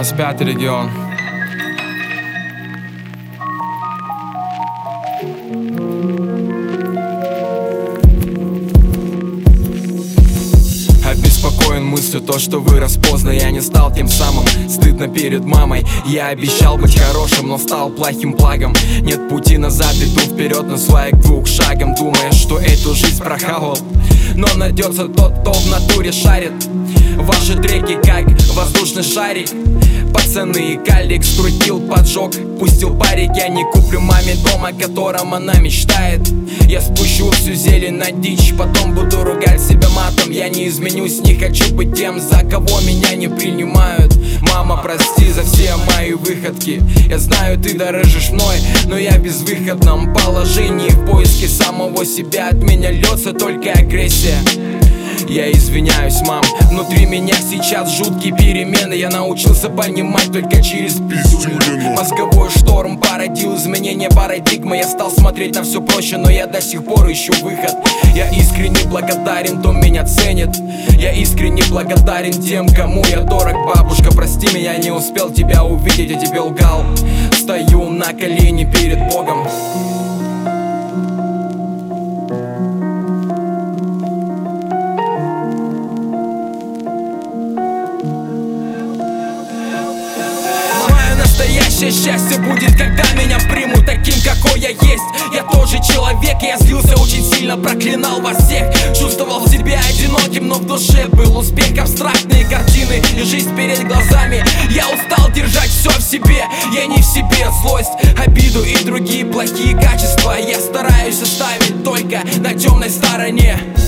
25-й регион. Обеспокоен мыслью то, что вырос поздно. Я не стал тем самым, стыдно перед мамой. Я обещал быть хорошим, но стал плохим плагом. Нет пути назад, иду вперед на своих 2 шагом. Думая, что эту жизнь прохавал, но найдется тот, кто в натуре шарит. Ваши треки как воздушный шарик. Пацаны, калик скрутил, поджег, пустил парик. Я не куплю маме дом, о котором она мечтает. Я спущу всю зелень на дичь, потом буду ругать себя матом. Я не изменюсь, не хочу быть тем, за кого меня не принимают. Мама, прости за все мои выходки. Я знаю, ты дорожишь мной, но я в безвыходном положении. В поиске самого себя, от меня льется только агрессия. Я извиняюсь, мам, внутри меня сейчас жуткие перемены. Я научился понимать только через пизду. Мозговой шторм породил изменение парадигмы. Я стал смотреть на все проще, но я до сих пор ищу выход. Я искренне благодарен, кто меня ценит. Я искренне благодарен тем, кому я дорог. Бабушка, прости меня, не успел тебя увидеть, я тебе лгал. Стою на колени перед Богом. Настоящее счастье будет, когда меня примут таким, какой я есть. Я тоже человек, я злился очень сильно, проклинал вас всех. Чувствовал себя одиноким, но в душе был успех. Абстрактные картины и жизнь перед глазами. Я устал держать все в себе, я не в себе. Злость, обиду и другие плохие качества я стараюсь оставить только на темной стороне.